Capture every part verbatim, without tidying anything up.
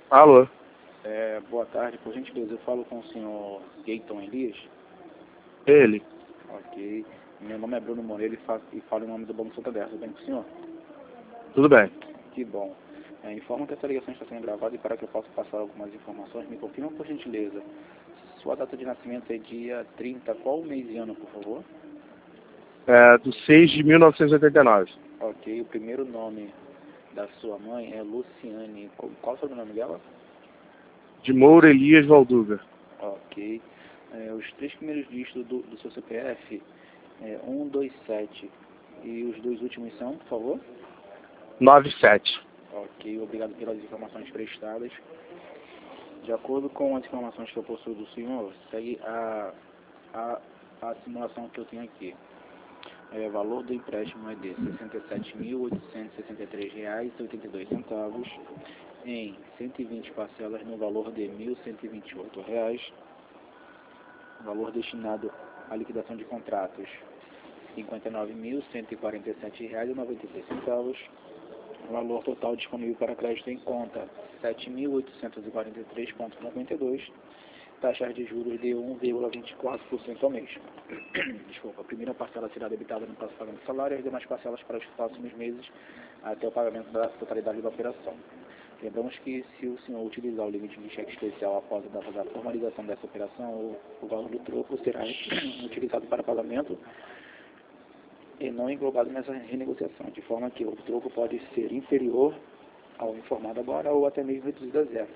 Alô? É, boa tarde, por gentileza, eu falo com o senhor Gayton Elias. Ele. Ok. Meu nome é Bruno Moreira e, fa e falo em nome do Banco Santander. Tudo bem com o senhor? Tudo bem. Que bom. É, informo que essa ligação está sendo gravada e para que eu possa passar algumas informações, me confirma por gentileza. Sua data de nascimento é dia trinta, qual mês e ano, por favor? É do seis de mil novecentos e oitenta e nove. Ok, o primeiro nome da sua mãe é Luciane. Qual, qual é o sobrenome dela? De Moura Elias Valduga. Ok. É, os três primeiros dígitos do, do seu C P F é um, dois, sete. E os dois últimos são, por favor? nove sete. Ok, obrigado pelas informações prestadas. De acordo com as informações que eu possuo do senhor, segue a, a, a simulação que eu tenho aqui. É, o valor do empréstimo é de sessenta e sete mil oitocentos e sessenta e três reais e oitenta e dois centavos em cento e vinte parcelas no valor de mil cento e vinte e oito reais. Valor destinado à liquidação de contratos, cinquenta e nove mil cento e quarenta e sete reais e noventa e seis centavos. Valor total disponível para crédito em conta, sete mil oitocentos e quarenta e três reais e noventa e dois centavos. Taxa de juros de um vírgula vinte e quatro por cento ao mês. Desculpa, a primeira parcela será debitada no prazo de pagamento do salário e as demais parcelas para os próximos meses até o pagamento da totalidade da operação. Lembramos que se o senhor utilizar o limite de cheque especial após a data da formalização dessa operação, o, o valor do troco será utilizado para pagamento e não englobado nessa renegociação, de forma que o troco pode ser inferior ao informado agora ou até mesmo reduzido a zero.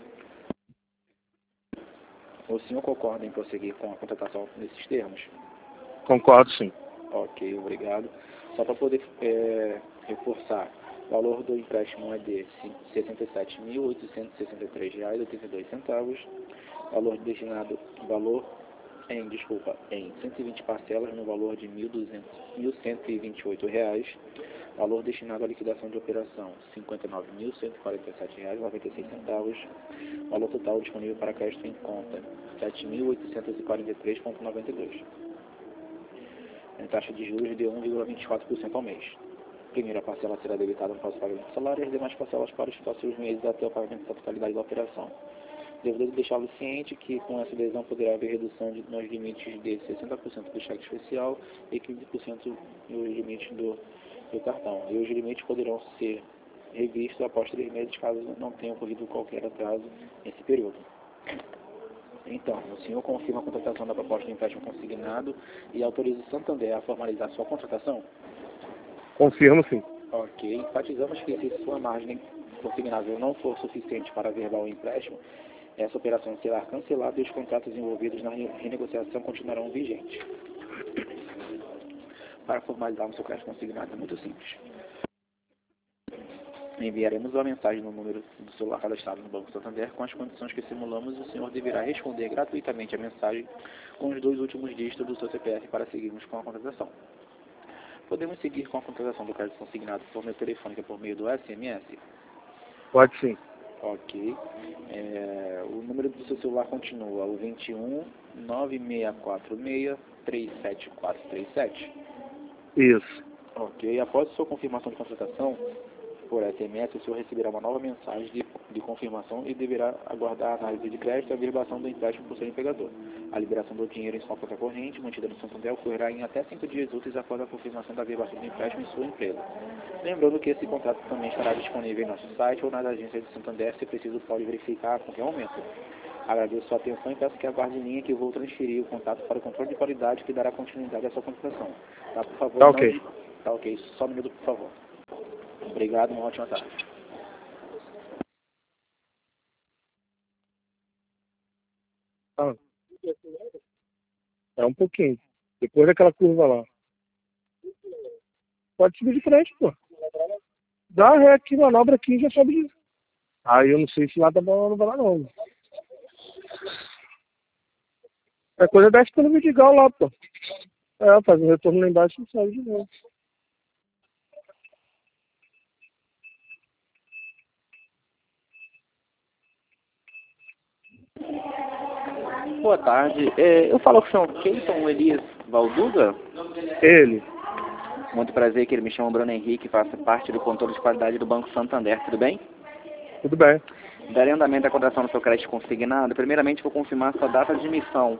O senhor concorda em prosseguir com a contratação nesses termos? Concordo, sim. Ok, obrigado. Só para poder é, reforçar, o valor do empréstimo é de sessenta e sete mil oitocentos e sessenta e três reais e oitenta e dois centavos. Valor destinado, valor em, desculpa, em cento e vinte parcelas no valor de mil cento e vinte e oito reais. Valor destinado à liquidação de operação, cinquenta e nove mil cento e quarenta e sete reais e noventa e seis centavos. Valor total disponível para crédito em conta, sete mil oitocentos e quarenta e três reais e noventa e dois centavos. Taxa de juros de um vírgula vinte e quatro por cento ao mês. Primeira parcela será debitada no próximo pagamento do salário e as demais parcelas para os próximos meses até o pagamento da totalidade da operação. Devo deixá-lo ciente que com essa adesão poderá haver redução de, nos limites de sessenta por cento do cheque especial e quinze por cento nos limites do, do cartão. E os limites poderão ser revistos após três meses caso não tenha ocorrido qualquer atraso nesse período. Então, o senhor confirma a contratação da proposta de empréstimo consignado e autoriza o Santander a formalizar sua contratação? Confirmo, sim. Ok. Enfatizamos que se sua margem consignável não for suficiente para averbar o empréstimo, essa operação será cancelada e os contratos envolvidos na renegociação continuarão vigentes. Para formalizar o seu crédito consignado é muito simples. Enviaremos uma mensagem no número do celular cadastrado no Banco Santander com as condições que simulamos e o senhor deverá responder gratuitamente a mensagem com os dois últimos dígitos do seu C P F para seguirmos com a contratação. Podemos seguir com a contratação do crédito consignado por meio telefônico por meio do S M S? Pode sim. Ok. É, o número do seu celular continua o vinte e um, nove seis quatro seis, três sete quatro três sete. Isso. Ok. Após sua confirmação de contratação por S M S, o senhor receberá uma nova mensagem de, de confirmação e deverá aguardar a análise de crédito e a averbação do empréstimo por seu empregador. A liberação do dinheiro em sua conta corrente, mantida no Santander, ocorrerá em até cinco dias úteis após a confirmação da averbação do empréstimo em sua empresa. Lembrando que esse contrato também estará disponível em nosso site ou nas agências de Santander, se preciso pode verificar a qualquer momento. Agradeço sua atenção e peço que aguarde em linha que vou transferir o contato para o controle de qualidade que dará continuidade à sua contratação. Tá, por favor, Tá ok. não... Tá ok, só um minuto, por favor. Obrigado, uma ótima tarde. Ah, é um pouquinho. Depois daquela curva lá. Pode subir de frente, pô. Dá ré aqui, manobra aqui e já sobe de... Aí eu não sei se lá tá bom ou não vai lá não. É coisa desce pelo Vidigal lá, pô. É, faz um retorno lá embaixo e sobe de novo. Boa tarde. É, eu falo com o senhor Gayton Elias Valduga. Ele. Muito prazer, que ele me chama Bruno Henrique, faço parte do controle de qualidade do Banco Santander, tudo bem? Tudo bem. Darei andamento à cotação do seu crédito consignado. Primeiramente, vou confirmar sua data de emissão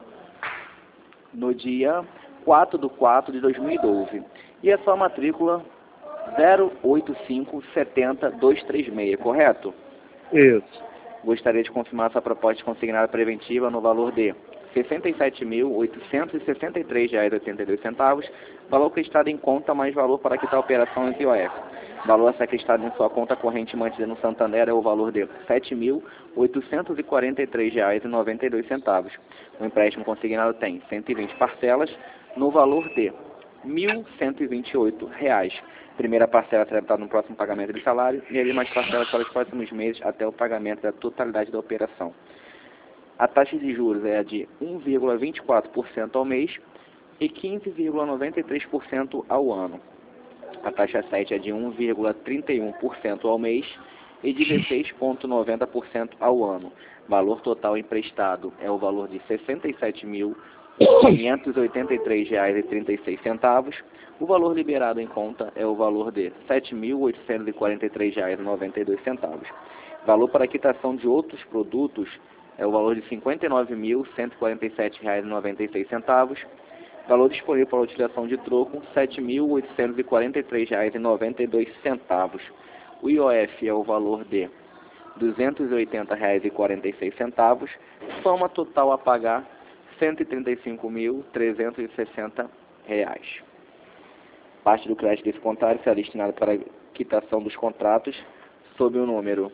no dia quatro de quatro de dois mil e doze. E a sua matrícula zero oito cinco sete zero dois três seis, correto? Isso. Gostaria de confirmar sua proposta consignada preventiva no valor de sessenta e sete mil oitocentos e sessenta e três reais e oitenta e dois centavos, valor acreditado em conta mais valor para quitar a operação entre I O F. Valor a ser acreditado em sua conta corrente mantida no Santander é o valor de sete mil oitocentos e quarenta e três reais e noventa e dois centavos. O empréstimo consignado tem cento e vinte parcelas no valor de mil cento e vinte e oito reais. Primeira parcela será tratada no próximo pagamento de salário e as mais parcelas para os próximos meses até o pagamento da totalidade da operação. A taxa de juros é a de um vírgula vinte e quatro por cento ao mês e quinze vírgula noventa e três por cento ao ano. A taxa sete é de um vírgula trinta e um por cento ao mês e dezesseis vírgula noventa por cento ao ano. Valor total emprestado é o valor de sessenta e sete mil quinhentos e oitenta e três reais e trinta e seis centavos. O valor liberado em conta é o valor de sete mil oitocentos e quarenta e três reais e noventa e dois centavos. Valor para quitação de outros produtos é o valor de cinquenta e nove mil cento e quarenta e sete reais e noventa e seis centavos. Valor disponível para utilização de troco, sete mil oitocentos e quarenta e três reais e noventa e dois centavos. O I O F é o valor de duzentos e oitenta reais e quarenta e seis centavos. Soma total a pagar cento e trinta e cinco mil trezentos e sessenta reais. Parte do crédito descontário será destinada para a quitação dos contratos sob o número.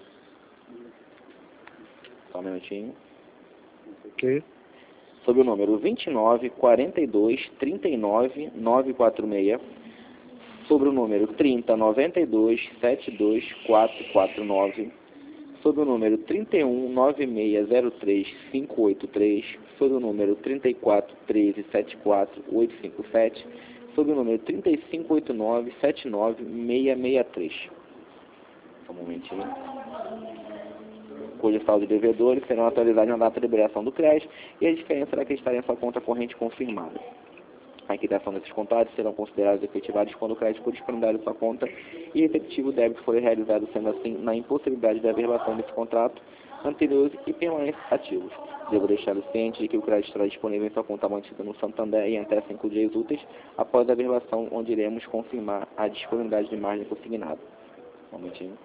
Só um minutinho. Ok. Sob o número vinte e nove, quarenta e dois, trinta e nove, novecentos e quarenta e seis, sobre o número trinta, noventa e dois, setenta e dois, quatrocentos e quarenta e nove, sob o número trinta e um, noventa e seis, zero três, quinhentos e oitenta e três, sob o número trinta e quatro, treze, setenta e quatro, oitocentos e cinquenta e sete, sob o número trinta e cinco, oitenta e nove, setenta e nove, seiscentos e sessenta e três. Só um momentinho. Cujo saldo de devedores serão atualizados na data de liberação do crédito e a diferença será acreditada em sua conta corrente confirmada. A quitação desses contratos serão considerados efetivados quando o crédito for disponibilizado em sua conta e efetivo débito for realizado, sendo assim, na impossibilidade de averbação desse contrato anteriores e permanentes ativos. Devo deixar o ciente de que o crédito estará disponível em sua conta mantida no Santander em até cinco dias úteis após a averbação, onde iremos confirmar a disponibilidade de margem consignada. Um momentinho.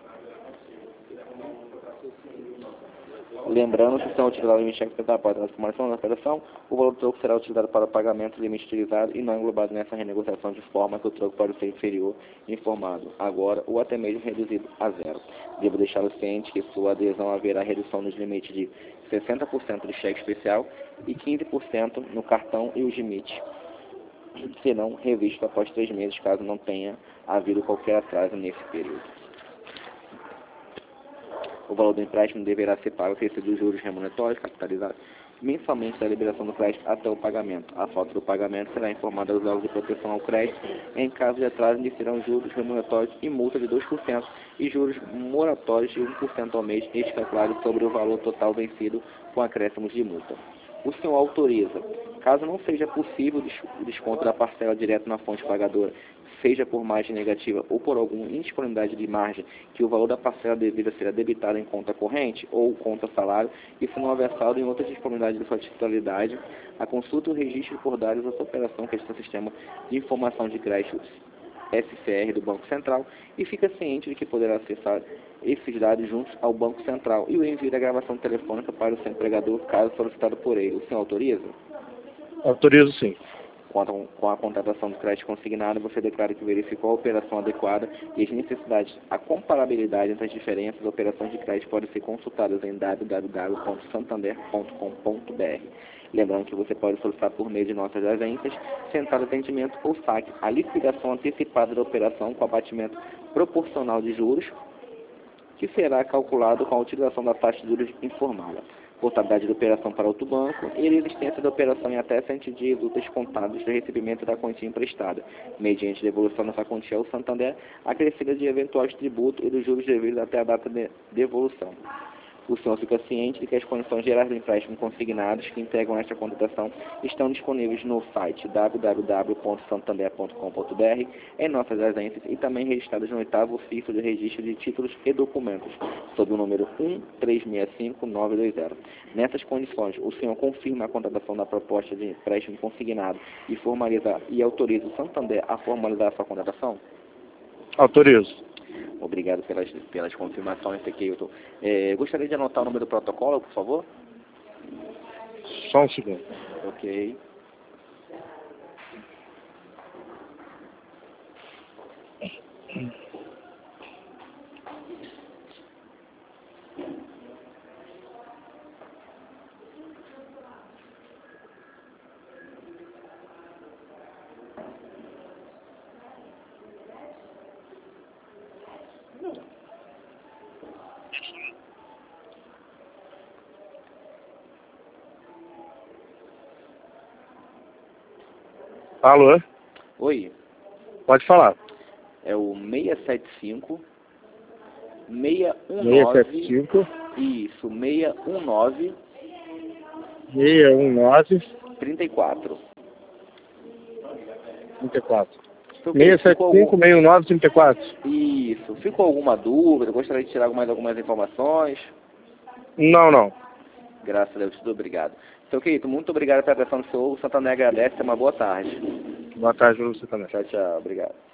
Lembrando que são utilizados em cheque para a transformação da operação, o valor do troco será utilizado para o pagamento do limite utilizado e não englobado nessa renegociação de forma que o troco pode ser inferior, informado agora ou até mesmo reduzido a zero. Devo deixar o ciente que sua adesão haverá redução nos limites de sessenta por cento do cheque especial e quinze por cento no cartão e os limites serão revistos após três meses, caso não tenha havido qualquer atraso nesse período. O valor do empréstimo deverá ser pago se dos juros remuneratórios capitalizados mensalmente da liberação do crédito até o pagamento. A falta do pagamento será informada aos órgãos de proteção ao crédito. Em caso de atraso, iniciarão juros remuneratórios e multa de dois por cento e juros moratórios de um por cento ao mês, escalculados sobre o valor total vencido com acréscimos de multa. O senhor autoriza, caso não seja possível o desconto da parcela direto na fonte pagadora, seja por margem negativa ou por alguma indisponibilidade de margem, que o valor da parcela devida será debitado em conta corrente ou conta salário, e se não houver saldo em outra disponibilidade de sua titularidade, a consulta e o registro por dados dessa operação que está no Sistema de Informação de Crédito S C R do Banco Central, e fica ciente de que poderá acessar esses dados juntos ao Banco Central e o envio da gravação telefônica para o seu empregador, caso solicitado por ele. O senhor autoriza? Autorizo sim. Quanto com a contratação do crédito consignado, você declara que verificou a operação adequada e as necessidades, a comparabilidade entre as diferenças das operações de crédito podem ser consultadas em w w w ponto santander ponto com ponto b r. Lembrando que você pode solicitar por meio de nossas agências, central de atendimento ou saque, a liquidação antecipada da operação com abatimento proporcional de juros, que será calculado com a utilização da taxa de juros informada, portabilidade da operação para outro banco e a existência da operação em até cem dias úteis contados do recebimento da quantia emprestada, mediante devolução dessa quantia ao Santander, acrescida de eventuais tributos e dos juros devidos até a data de devolução. O senhor fica ciente de que as condições gerais do empréstimo consignados que integram esta contratação estão disponíveis no site w w w ponto santander ponto com ponto b r, em nossas agências e também registradas no oitavo ofício de registro de títulos e documentos, sob o número um três seis cinco nove dois zero. Nessas condições, o senhor confirma a contratação da proposta de empréstimo consignado e formaliza e autoriza o Santander a formalizar a sua contratação? Autorizo. Obrigado pelas, pelas confirmações, Keilton. É, gostaria de anotar o número do protocolo, por favor? Só um segundo. Ok. Alô? Oi, Pode falar. é o seis sete cinco, seis um seis sete nove, cinco, isso, seis um nove, seis um nove, trinta e quatro. trinta e quatro. Ficou- seis sete ficou cinco, algum- seis um nove, trinta e quatro. Isso. Ficou alguma dúvida? Gostaria de tirar mais algumas informações? Não, não. Graças a Deus, tudo obrigado. Seu Keito, muito obrigado pela atenção do senhor. O Santander agradece. Uma boa tarde. Boa tarde pra você também. Tchau, tchau. Obrigado.